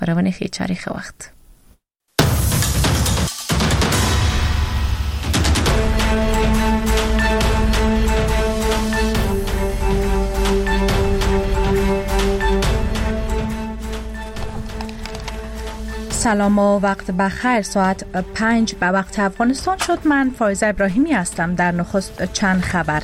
برای خیچاری وقت. سلام و وقت بخیر. ساعت 5 به وقت افغانستان شد. من فایزه ابراهیمی هستم. در نخست چند خبر.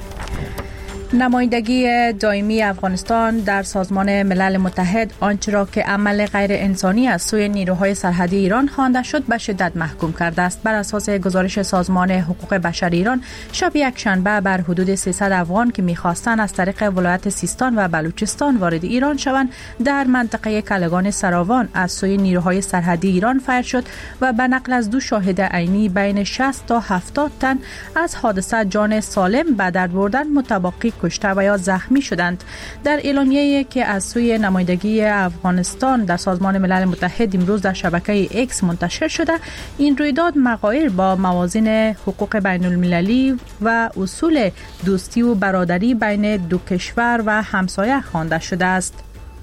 نمایندگی دائمی افغانستان در سازمان ملل متحد آنچه را که عمل غیر انسانی از سوی نیروهای سرحدی ایران خوانده شد به شدت محکوم کرده است. بر اساس گزارش سازمان حقوق بشر ایران شب یک شنبه بر حدود 300 افغان که می‌خواستند از طریق ولایت سیستان و بلوچستان وارد ایران شوند در منطقه کلگان سراوان از سوی نیروهای سرحدی ایران فایر شد و به نقل از 2 شاهد عینی بین 60 تا 70 تن از حادثه جان سالم به در بردن متبقی کشته و یا زخمی شدند. در اعلامیه‌ای که از سوی نمایندگی افغانستان در سازمان ملل متحد امروز در شبکه ایکس منتشر شده، این رویداد مغایر با موازین حقوق بین المللی و اصول دوستی و برادری بین دو کشور و همسایه خوانده شده است.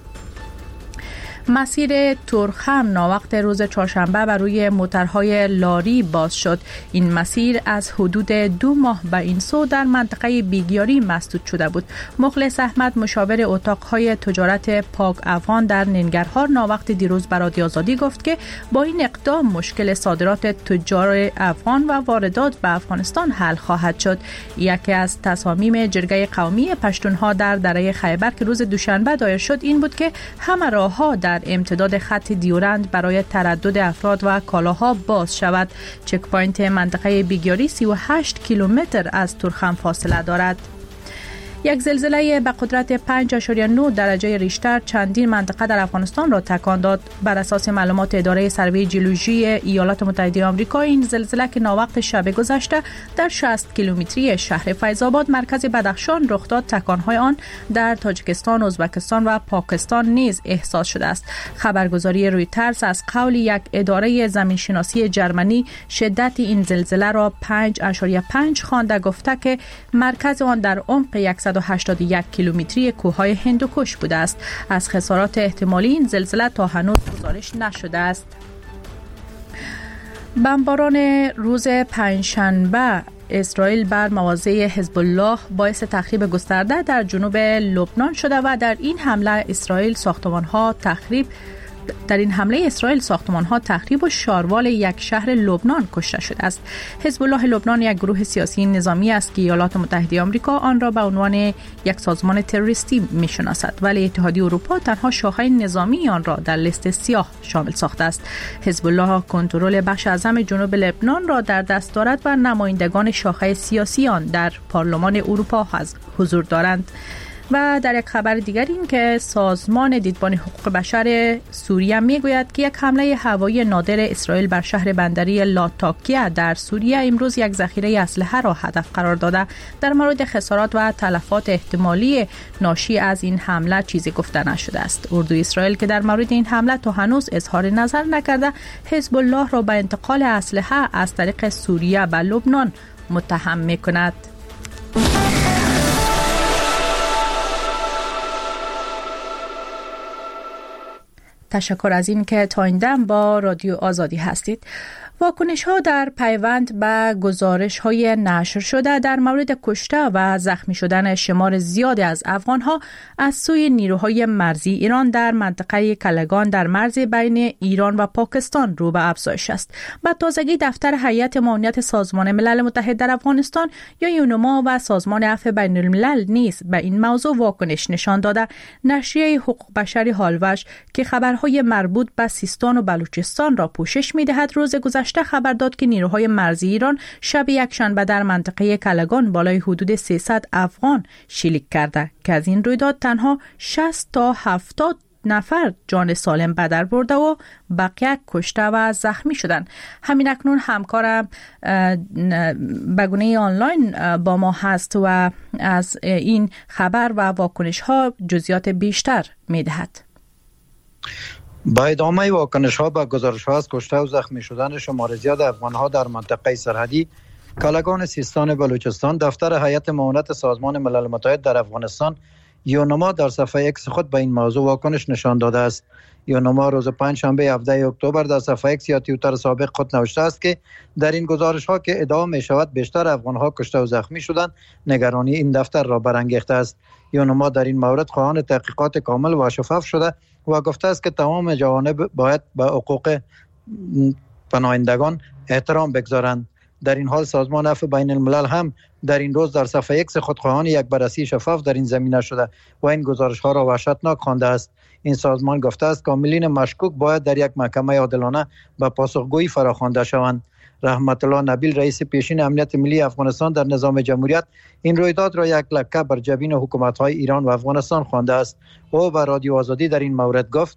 مسیر تورخم ناوقت روز چهارشنبه بر روی موترهای لاری باز شد. این مسیر از حدود 2 ماه به این سو در منطقه بیگیاری مسدود شده بود. مخلص احمد مشاور اتاقهای تجارت پاک افغان در ننگرهار ناوقت دیروز به رادیو آزادی گفت که با این اقدام مشکل صادرات تجار افغان و واردات به افغانستان حل خواهد شد. یکی از تصامیم جرگه قومی پشتونها در دره خیبر که روز دوشنبه دایر شد این بود که همه راه‌ها در امتداد خط دیورند برای تردد افراد و کالاها باز شود. چک پوینت منطقه بیگیاری 38 کیلومتر از تورخم فاصله دارد. یک زلزله به قدرت 5.9 درجه ریشتر چندین منطقه در افغانستان را تکان داد. بر اساس معلومات اداره سروی ژئولوژی ایالات متحده آمریکا، این زلزله که ناوقت شب گذشته در 60 کیلومتری شهر فیض‌آباد مرکز بدخشان رخ داد، تکان‌های آن در تاجیکستان، ازبکستان و پاکستان نیز احساس شده است. خبرگزاری رویترز از قول یک اداره زمینشناسی جرمنی شدت این زلزله را 5.5 خوانده، گفته که مرکز آن در عمق 181 کیلومتری کوههای هندوکش بوده است. از خسارات احتمالی این زلزله تا هنوز گزارش نشده است. بمباران روز پنجشنبه اسرائیل بر مواضع حزب الله باعث تخریب گسترده در جنوب لبنان شده و در این حمله اسرائیل ساختمان‌ها تخریب و شاروال یک شهر لبنان کشته شده است. حزب الله لبنان یک گروه سیاسی نظامی است که ایالات متحده آمریکا آن را به عنوان یک سازمان تروریستی می‌شناسد، ولی اتحادیه اروپا تنها شاخه نظامی آن را در لیست سیاه شامل ساخته است. حزب الله کنترل بخش اعظم جنوب لبنان را در دست دارد و نمایندگان شاخه سیاسی آن در پارلمان اروپا حضور دارند. و در یک خبر دیگر این که سازمان دیدبان حقوق بشر سوریه میگوید که یک حمله هوایی نادر اسرائیل بر شهر بندری لاتاکیه در سوریه امروز یک ذخیره اسلحه را هدف قرار داده. در مورد خسارات و تلفات احتمالی ناشی از این حمله چیزی گفته نشده است. اردوی اسرائیل که در مورد این حمله تا هنوز اظهار نظر نکرده، حزب الله را به انتقال اسلحه از طریق سوریه به لبنان متهم می‌کند. تشکر از این که تا این دم با رادیو آزادی هستید. واکنش ها در پیوند به گزارش های نشر شده در مورد کشته و زخمی شدن شمار زیادی از افغان ها از سوی نیروهای مرزی ایران در منطقه کلگان در مرز بین ایران و پاکستان رو به افزایش است. به تازگی دفتر هیئت معاونت سازمان ملل متحد در افغانستان یا یونما و سازمان عفو بین الملل نیز به این موضوع واکنش نشان داده. نشریه حقوق بشری هالوش که خبرهای مربوط به سیستان و بلوچستان را پوشش می‌دهد روز گذشته خبر داد که نیروهای مرزی ایران شب یکشنبه در منطقه کلگان بالای حدود 300 افغان شلیک کرده که از این رویداد تنها 60 تا 70 نفر جان سالم به در برده و بقیه کشته و زخمی شدند. همین اکنون همکارم به گونه آنلاین با ما هست و از این خبر و واکنش ها جزئیات بیشتر می‌دهد. با ادامه واکنش ها به گزارش ها از کشته و زخمی شدن شمار زیاد افغان ها در منطقه سرحدی کلگان سیستان بلوچستان، دفتر هیئت معاونت سازمان ملل متحد در افغانستان یونما در صفحه اکس خود به این موضوع واکنش نشان داده است. یونما روز پنجشنبه 17 اکتبر در صفحه اکس یا توییتر سابق خود نوشته است که در این گزارش ها که ادعا می شود بیشتر افغان ها کشته و زخمی شدند، نگرانی این دفتر را برانگیخته است. یونما در این مورد خواهان تحقیقات کامل و شفاف شده و گفته است که تمام جوانب باید به حقوق پناهندگان احترام بگذارند. در این حال سازمان عفو بین الملل هم در این روز در صفحه اکس خود خواهان یک بررسی شفاف در این زمینه شده و این گزارش ها را وحشتناک خوانده است. این سازمان گفته است کاملین مشکوک باید در یک محکمه عادلانه به پاسخگویی فراخوانده شوند. رحمت الله نبیل رئیس پیشین امنیت ملی افغانستان در نظام جمهوریت این رویداد را یک لکه بر جبین حکومت‌های ایران و افغانستان خوانده است. او به رادیو آزادی در این مورد گفت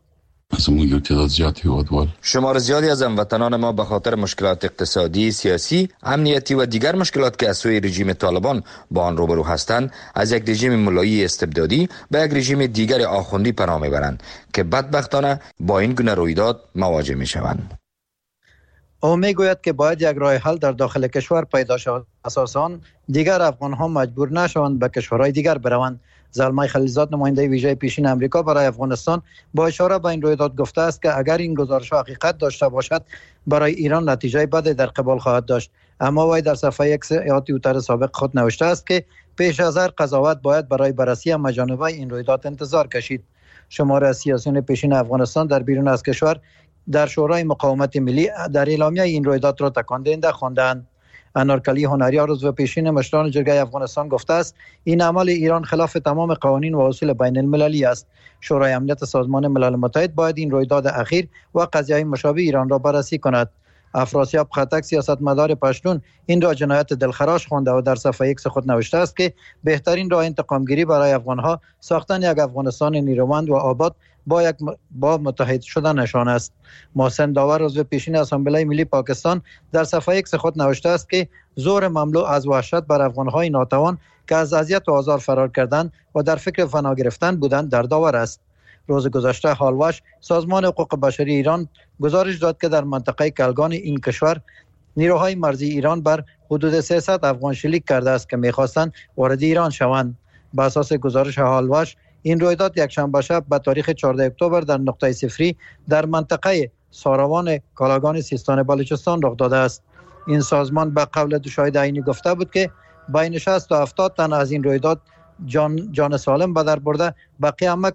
شمار زیادی از هموطنان ما به خاطر مشکلات اقتصادی، سیاسی، امنیتی و دیگر مشکلات که از سوی رژیم طالبان با آن روبرو هستند، از یک رژیم ملایی استبدادی به یک رژیم دیگر آخوندی پناه میبرند که بدبختانه با این گونه رویداد مواجه میشوند. او میگوید که باید یک راه حل در داخل کشور پیدا شود، اساساً دیگر افغان ها مجبور نشوند به کشورهای دیگر بروند. زلمه خلیلزاد نماینده ویژه پیشین امریکا برای افغانستان با اشاره به این رویداد گفته است که اگر این گزارش حقیقت داشته باشد برای ایران نتیجه بدی در قبال خواهد داشت. اما وی در صفحه اکس یا توییتر سابق خود نوشته است که پیش از هر قضاوت باید برای بررسی همه‌جانبه این رویداد انتظار کشید. شمار از سیاسیون پیشین افغانستان در بیرون از کشور در شورای مقاومت ملی در اعلامیه این رویداد را تکان دهنده خواندند. انارکلی هنریار عضو پیشین مشران جرگه افغانستان گفته است این عمل ایران خلاف تمام قوانین و اصول بین المللی است. شورای امنیت سازمان ملل متحد باید این رویداد اخیر و قضیه مشابه ایران را بررسی کند. افراسیاب خطک سیاستمدار پشتون این را جنایت دلخراش خوانده و در صفحه ایکس خود نوشته است که بهترین راه انتقام گیری برای افغانها ساختن یک افغانستان نیرومند و آباد با متحد شدن نشان است. محسن داور عضو پیشین اسامبله ملی پاکستان در صفحه ایکس خود نوشته است که زور مملو از وحشت بر افغانهای ناتوان که از اذیت و آزار فرار کردند و در فکر فنا گرفتن بودند در داور است. روز گذشته هالوش سازمان حقوق بشری ایران گزارش داد که در منطقه کلگان این کشور نیروهای مرزی ایران بر حدود 300 افغان شلیک کرده است که می‌خواستند وارد ایران شوند. بر اساس گزارش هالوش این رویداد یک شنبه شب به تاریخ 14 اکتبر در نقطه صفری در منطقه ساروان کالاگان سیستان بلوچستان رخ داده است. این سازمان به قول دو شاهد عینی گفته بود که بین 60 تا 70 تن از این رویداد جان سالم به در برده، بقیه همه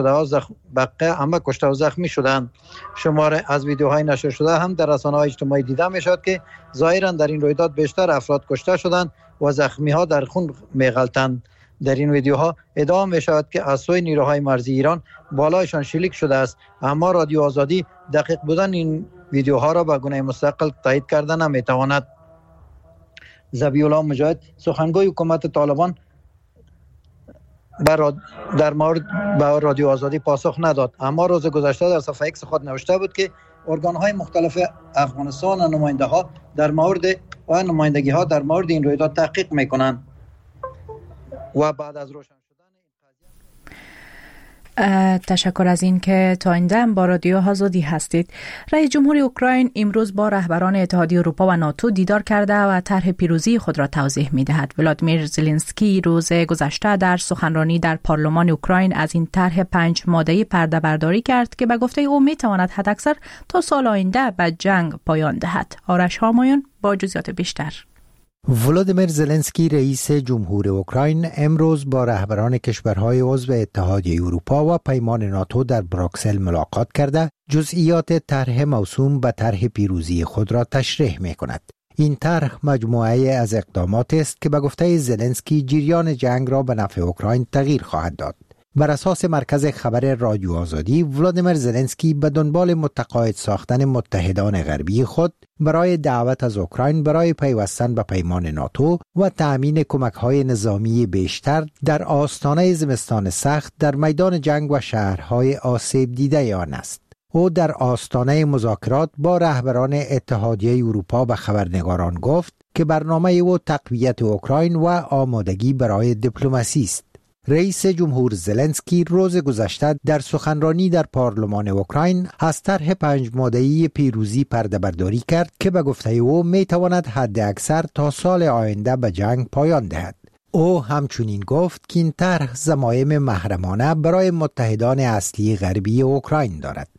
کشته و زخمی شدند. شمار از ویدیوهای نشر شده هم در رسانه‌های اجتماعی دیده می‌شد که ظاهراً در این رویداد بیشتر افراد کشته شدند و زخمی‌ها در خون می‌غلطند. در این ویدیوها ادعا می شود که از سوی نیروهای مرزی ایران بالایشان شلیک شده است، اما رادیو آزادی دقیق بودن این ویدیوها را به گونه مستقل تایید کرده نمی تواند. ذبیح الله مجاهد سخنگوی حکومت طالبان در مورد به رادیو آزادی پاسخ نداد، اما روز گذشته در صفحه اکس خود نوشته بود که ارگان‌های مختلف افغانستان و نمایندگی ها در مورد این رویداد تحقیق می‌کنند و بعد از روشن تشکر از این که تا این دم با رادیو آزادی هستید. رئیس جمهور اوکراین امروز با رهبران اتحادیه اروپا و ناتو دیدار کرده و طرح پیروزی خود را توضیح می‌دهد. ولادیمیر زلنسکی روز گذشته در سخنرانی در پارلمان اوکراین از این طرح 5 ماده‌ای پرده برداری کرد که به گفته او می‌تواند حداکثر تا سال آینده به جنگ پایان دهد. آرش هامایون با جزئیات بیشتر. ولادیمیر زلنسکی رئیس جمهور اوکراین امروز با رهبران کشورهای عضو اتحادیه اروپا و پیمان ناتو در بروکسل ملاقات کرده جزئیات طرح موسوم به طرح پیروزی خود را تشریح می‌کند. این طرح مجموعه از اقدامات است که به گفته زلنسکی جریان جنگ را به نفع اوکراین تغییر خواهد داد. بر اساس مرکز خبر رادیو آزادی، ولادیمیر زلنسکی به دنبال متقاعد ساختن متحدان غربی خود برای دعوت از اوکراین برای پیوستن به پیمان ناتو و تأمین کمک‌های نظامی بیشتر در آستانه زمستان سخت در میدان جنگ و شهرهای آسیب دیده آن است. او در آستانه مذاکرات با رهبران اتحادیه اروپا به خبرنگاران گفت که برنامه او تقویت اوکراین و آمادگی برای دیپلماسی است. رئیس جمهور زلنسکی روز گذشته در سخنرانی در پارلمان اوکراین از طرح 5 ماده‌ای پیروزی پرده برداری کرد که به گفته او میتواند حد اکثر تا سال آینده به جنگ پایان دهد. او همچنین گفت که این طرح ضمایم محرمانه برای متحدان اصلی غربی اوکراین دارد.